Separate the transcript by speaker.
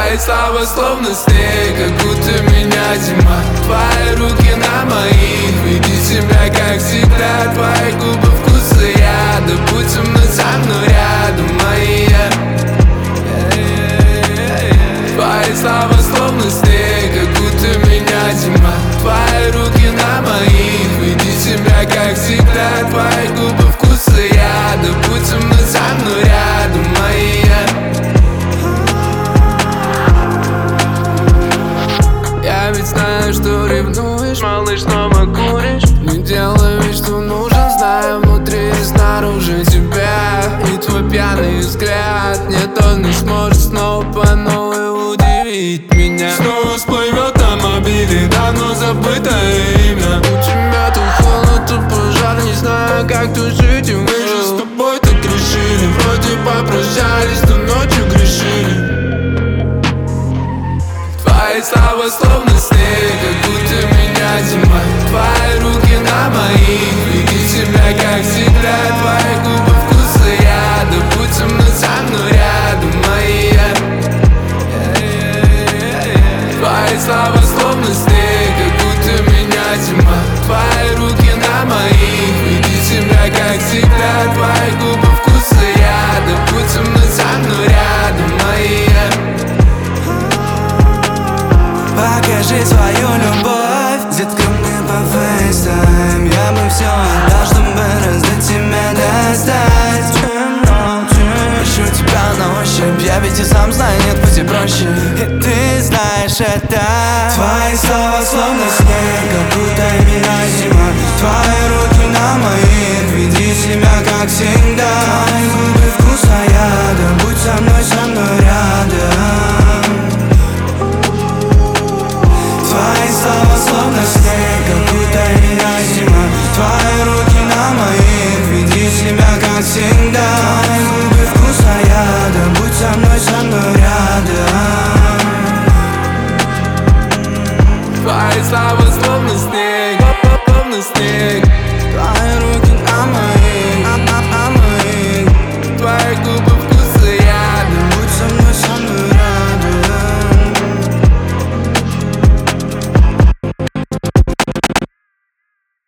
Speaker 1: Твои слова словно снег, как будто меня зима. Твои руки на моих, веди себя как всегда. Твои губы вкуса яда, будь со мной рядом, моя. Твои слова словно снег, как будто меня зима. Твои руки на моих, веди себя как всегда. Твои губы вкуса яда, будь со мной рядом, моя. Я ведь знаю, что ревнуешь, малыш, снова куришь. Не делай вид, что нужен, знаю внутри и снаружи тебя. И твой пьяный взгляд, нет, он не сможет снова по новой удивить меня. Снова всплывет на мобиле давно забытое имя. У тебя тут холод, тут пожар, не знаю, как тут жить. И мы же с тобой так решили, вроде попрощались, но ночью грешили. Твои слова словно снег, как будто меня зима. Твои руки на моих, веди себя как всегда. Твои губы вкуса яда, будь со мной рядом, моя. Твои слова словно снег, как будто меня зима. Твои руки на моих, веди себя как всегда. Твои губы вкуса яда, будь со мной рядом, моя.
Speaker 2: Покажи свою любовь, детка, мне по фейстайм. Я бы все отдал, чтобы раздать тебя, достать. Ищу тебя на ощупь, я ведь и сам знаю, нет пути проще. И ты знаешь это. Твои слова словно снег, как будто меня зима. Твои руки на моих, веди себя как всегда.